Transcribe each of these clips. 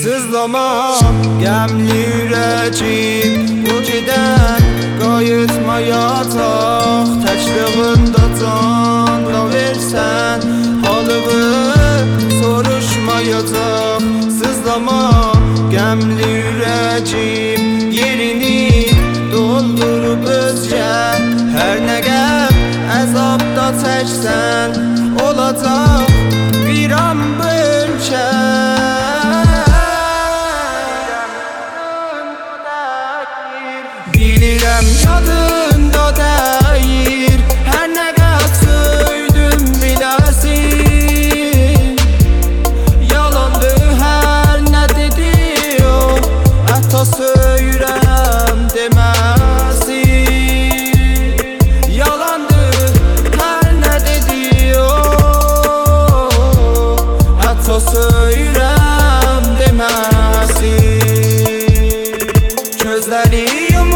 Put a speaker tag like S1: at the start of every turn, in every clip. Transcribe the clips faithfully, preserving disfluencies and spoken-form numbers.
S1: Sızlama gemli yüreğim, bu giden qayıtmayacaq. Təkliğində can da versən, halımı soruşmayacaq. Sızlama gemli yüreğim, yerini doldurup özgə. Hər nə qəm əzabda çəksən, olacaq bir an bölkə. Bilirəm yadında deyir, hər nə qət söydüm biləsin. Yalandı hər nə dedi o, hətta söyürəm deməsin. Yalandı hər nə dedi o, hətta söyürəm deməsin. Gözləri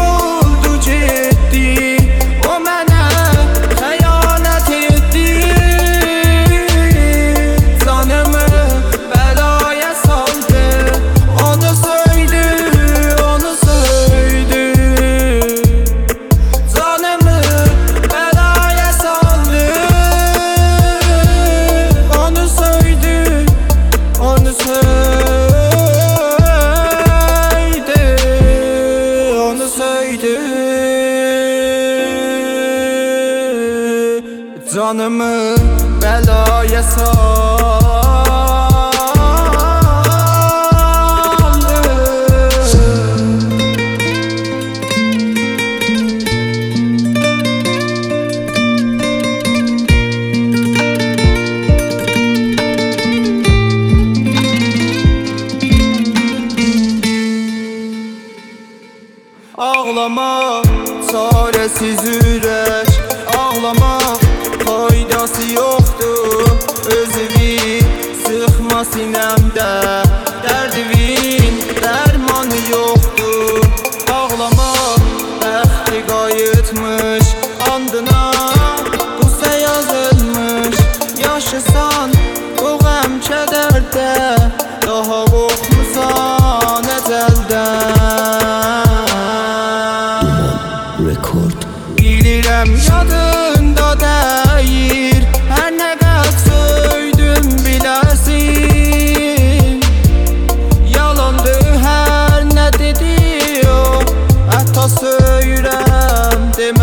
S1: canımı belaya saldı. Ağlama çaresiz yürek, ağlama faydası yoxdur. Özüvi sıxma sinəmdə, dərdivin dərmanı yoxdur. Ağlama bəxti qayıtmış, andına qüsə yazılmış. Yaşısan o qəm kədərdə, daha qorxmusan əcəldən.
S2: Record.
S1: Bilirəm yadında deyir, hər nə qət söydüm biləsin. Yalandı hər nə dedi o, hətta söyürəm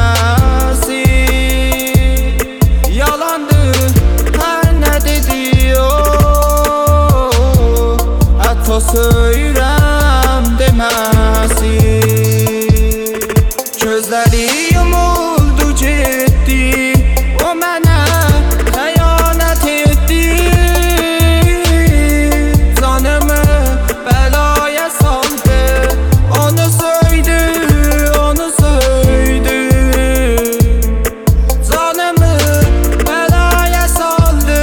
S1: deməsin. Yalandı hər nə dedi o, hətta söyürəm deməsin. Gözləri yumuldu getdi, o mənə xəyanət etdi. Canımı bəlaya saldı, onu söydü, onu söydü. Canımı bəlaya saldı,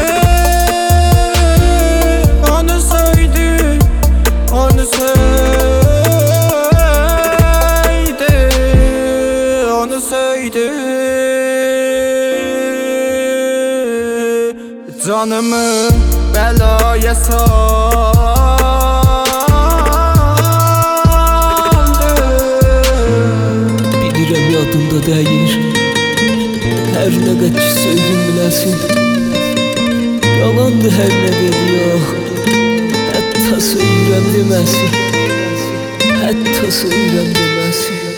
S1: onu söydü, onu söydü. Söydü, canımı belaya saldı.
S2: Bilirəm yadında deyir, hər nə qədər söydüm biləsin. Yalandı hər nə dedi yox, hətta söyürəm deməsin. Hətta söyürəm deməsin.